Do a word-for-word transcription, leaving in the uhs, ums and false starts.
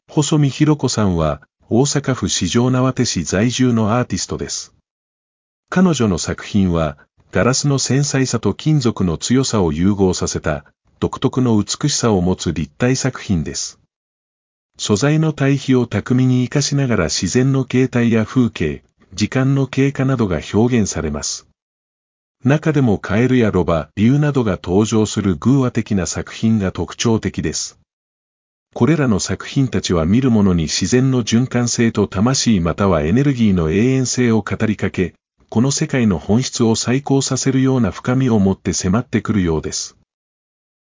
細見弘子さんは、大阪府四條畷市在住のアーティストです。彼女の作品は、ガラスの繊細さと金属の強さを融合させた、独特の美しさを持つ立体作品です。素材の対比を巧みに活かしながら自然の形態や風景、時間の経過などが表現されます。中でもカエルやロバ、竜などが登場する偶話的な作品が特徴的です。これらの作品たちは見る者に自然の循環性と魂またはエネルギーの永遠性を語りかけ、この世界の本質を再考させるような深みを持って迫ってくるようです。